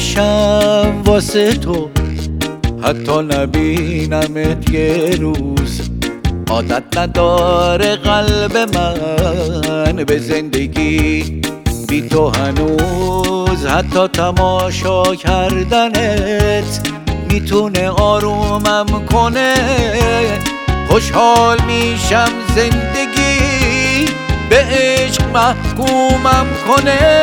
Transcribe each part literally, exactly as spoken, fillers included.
میشم واسه تو، حتی نبینمت یه روز. عادت نداره قلب من به زندگی بی تو هنوز، حتی تماشا کردنت میتونه آرومم کنه. خوشحال میشم زندگی به عشق محکومم کنه.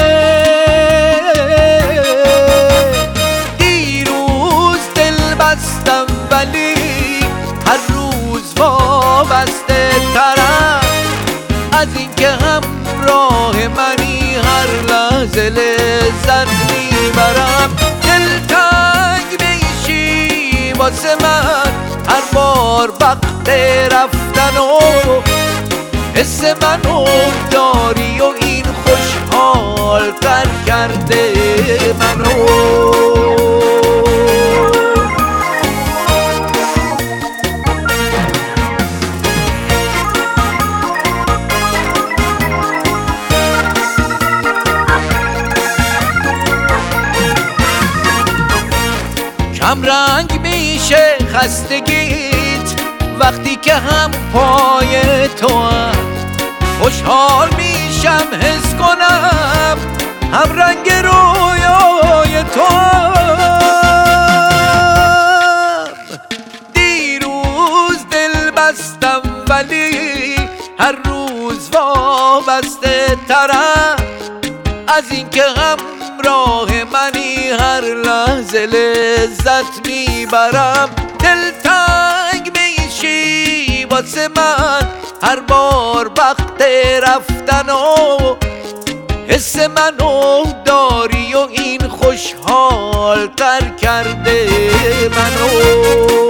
دیروز دل بستم ولی هر روز وابسته ترم از اینکه همراه منی، هر لحظه لذت میبرم. دلتنگ میشی واسه من هر بار وقت رفتن و حس منو داری و این خوشحال تر کرده منو. کم رنگ میشه خستگیت وقتی که هم پای تو هم. خوشحال میشم حس کنم هم رنگ رویای تو هم. دیروز دل بستم ولی هر روز وابسته ترم از اینکه همراه منی، هر لحظه لذت میبرم. دلتنگ میشی واسه من هر بار وقت رفتن و حس منو داری و این خوشحال تر کرده منو.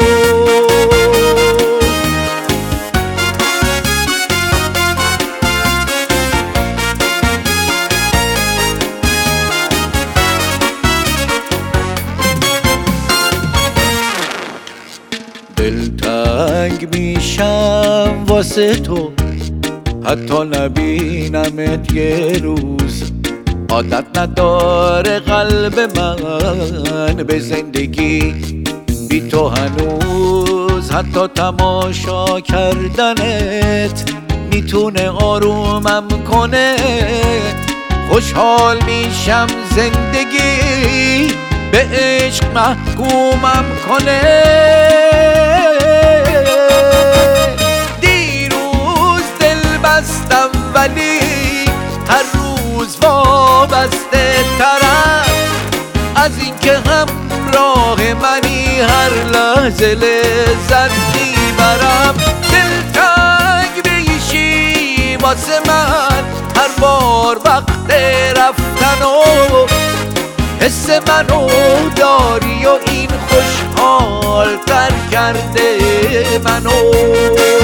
دلتنگ میشم واسه تو، حتی نبینمت یه روز. عادت نداره قلب من به زندگی بی تو هنوز، حتی تماشا کردنت میتونه آرومم کنه. خوشحال میشم زندگی به عشق محکومم کنه. دیروز دل بستم ولی هر روز وابسته ترم از اینکه همراه منی، هر لحظه لذت میبرم. دلتنگ میشی واسه من هر بار وقت رفتن و حس منو داری و این خوشحال تر کرده منو.